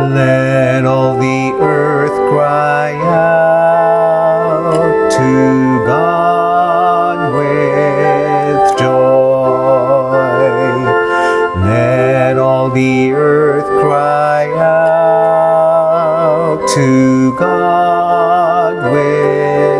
Let all the earth cry out to God with joy. Let all the earth cry out to God with